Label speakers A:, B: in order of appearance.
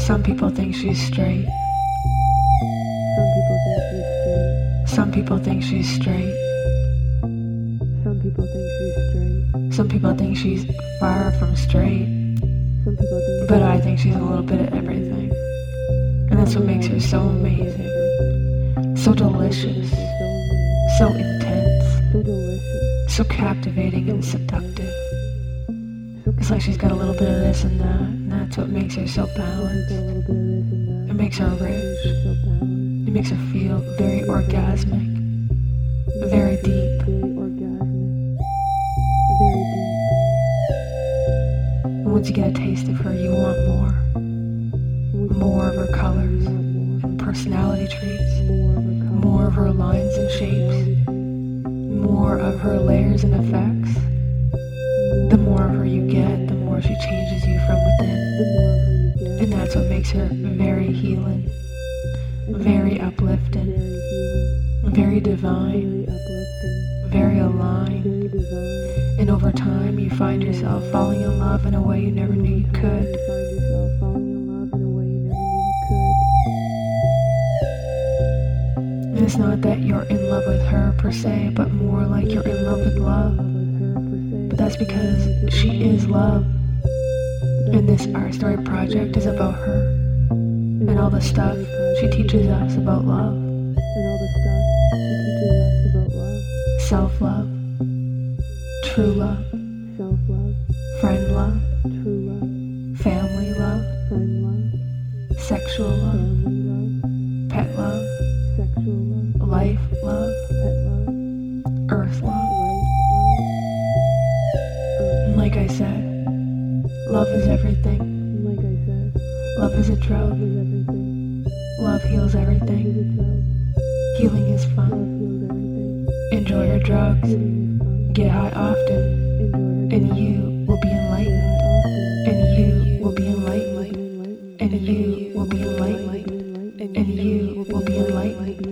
A: Some people think she's straight. Some people think she's straight.
B: Some people think she's straight.
A: Some people think she's far from straight.
B: Some people think
A: But I think she's a little bit of everything. And that's what makes her so amazing. So delicious. So intense.
B: so delicious.
A: So captivating and seductive. It's like she's got a little bit of this and that, and that's what makes her so balanced. It makes her rich. It makes her feel very orgasmic, very deep. And once you get a taste of her, you want more. More of her colors and personality traits. More of her lines and shapes. More of her layers and effects. The more of her you get, the more she changes you from within. And that's what makes her very healing, very uplifting, very divine, very aligned. And over time you find yourself falling in love in a way you never knew you could. And it's not that you're in love with her per se, but more like you're in love with love. But that's because she is love. And this Our Story project is about her and all the stuff she teaches us about love. Self-love, true love, friend love, family love, sexual love, pet love, life love, earth love. And like I said, love is everything. Love is a drug. Love heals everything. Healing is fun. Enjoy your drugs. Get high often. And you will be enlightened. And you will be enlightened. And you will be enlightened. And you will be enlightened.